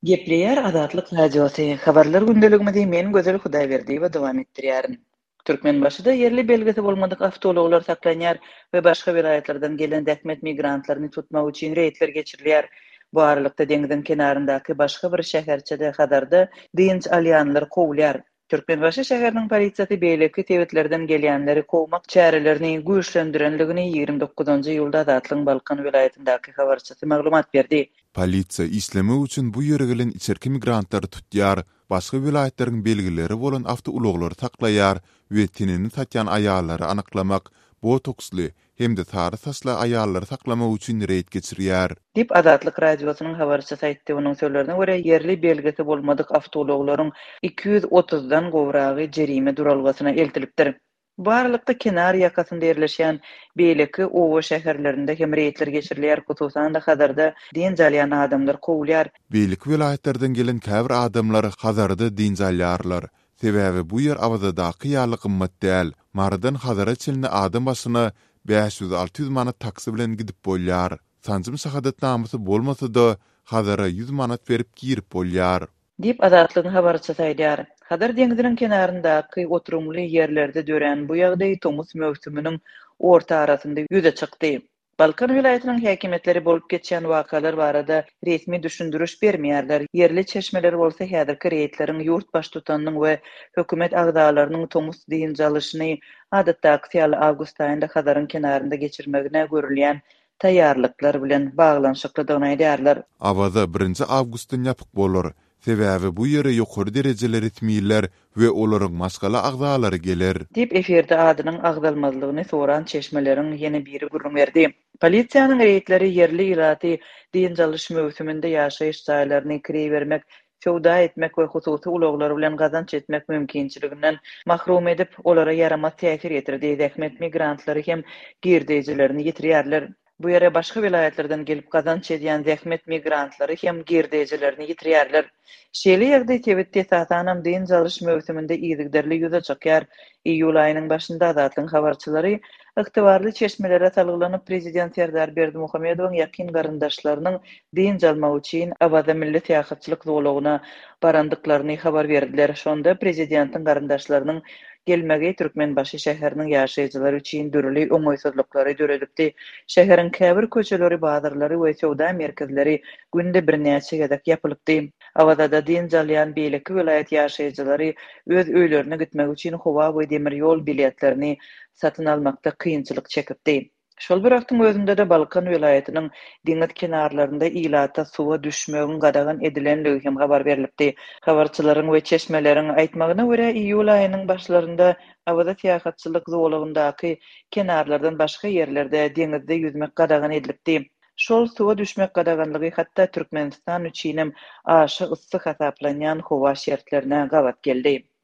Gepleyer Azatlyk Radiosu. Habarlar gündeliginde men Gözel Hudaýberdiýewa dowam etdirýärin. Türkmenbaşyda yerli belgesi bolmadyk awtologlar saklanýar we başga vilayetlerden gelen däkmet migrantlaryny tutmak üçin reýtler geçirilýär. Bu aralykda deňiziň kenaryndaky başga bir şäherçede Hadarda dynç alýanlar kowulýar. Türkmenbaşy şäheriniň polisiýasy beýleki tebetlerden gelýänleri kowmak çärelerini güýçlendirenligini 29-njy ýylda Azatlyň Balkan vilayetindaky habarçysy maglumat berdi. Polisiýa işleme üçin bu ýere gelen içerki migrantlary tutýar, başga vilayetleriň belgileri bolan awtouloglary taklaýar we tinini tatýan aýallary anyklamak, botoksly hem de tary tasla aýallary taklamak üçin reýt geçirýär. Dip Azatlyk Radiosynyň habarçysy aýtdy. Onuň sözlerine görä yerli belgesi bolmadyk awtologlaryň 230-dan gowragy jerime duralgasyna eltilipdir. Bu aralykda kenar ýakasynda ýerleşýän beýleki owa şäherlerinde hem reýtler geçirilýär, hususan da Hadarda dinjalýan adamlar kowulýar. Beýleki vilayetlerden gelen käbir adamlar Hadarda dinjalýarlar. Sebäbi bu ýer awzadaky ýaly gymmat däl. Maradan Hadara çelini adam basyna 500-600 manat taksy bilen gidip bolýar. Sanjym sahadatnamasy bolmasa da Hadara 100 manat berip girip bolýar. Dip Azatlygyň habarçysy aýdýar. Hadar deňiziniň kenaryndaky oturumly ýerlerde dören bu ýagdaý tomus mövsüminiň orta arasynda ýüze çykdy. Balkan vilayetiniň häkimetleri bolup geçýän wakalar barada resmi düşündürüş bermeýärler. Yerli çeşmeler bolsa häzirki reýtleriň ýurt baş tutanyň we hökümet agdalarynyň tomus dynjalyşyny adatdaky ýaly awgust aýynda Hadaryň kenarynda geçirmegine görülýän taýýarlyklar bilen baglanşyklydygyny aýdýarlar. Abada 1-nji awgustdan ýapyk bolar. Sebäbi bu ýere ýokary derejeler etmeýärler we olaryň maskala agdalary geler. Dip eferde adynyň agdalmazlygyny soran çeşmeleriň ýene biri gurrun berdi. Polisiýanyň reýtleri yerli ýylaty dynjalyş mövsüminde ýaşaýyş jaýlaryny kire bermek, söwda etmek we hususy ulaglar bilen gazanç etmek mümkinçiliginden mahrum edip olara ýaramaz täsir ýetirdi. Däkmet migrantlary hem girdejilerini ýitirýärler. Bu ýere başga vilayetlerden gelip gazanç edýän däkmet migrantlary hem girdejilerini ýitirýärler. Şeýle ýerde tebetde satanam dynjalyş mövsüminde ýyzygderli ýüze çykýar. Iýul aýynyň başynda Azatlyň habarçylary ygtybarly çeşmelere salgylanyp prezident Serdar Berdimuhamedowyň ýakyn garyndaşlarynyň dynjalmak üçin Abada milli tähatçylyk zowlagyna barandyklaryny habar berdiler. Şonda prezidentiň garyndaşlarynyň gelmegi Türkmenbaşy şäheriniň ýaşaýjylary üçin dürli oňoýsuzlyklary döredipdi. Şäheriň käbir köçeleri, bazarlary we sowda merkezleri günde birnäçe gezek ýapylypdy. Awada dynjalýan beýleki vilayet ýaşaýjylary öz öýlerine gitmek üçin howa we demir ýol biletlerini satyn almakda kynçylyk çekipdi. Şol bir wagtyň özünde de Balkan vilayetiniň deňiz kenarlarynda ýylata suwa düşmegiň gadagan edilenligi hem habar berilipdi. Habarçylaryň we çeşmeleriň aýtmagyna görä iýul aýynyň başlarynda Awada tähatçylyk zowlagyndaky kenarlardan başga ýerlerde deňizde ýüzmek gadagan edilipdi. Şol suwa düşmek gadaganlygy hatda Türkmenistan üçin hem aşy yssyk hasaplanýan howa şertlerine gawat geldi.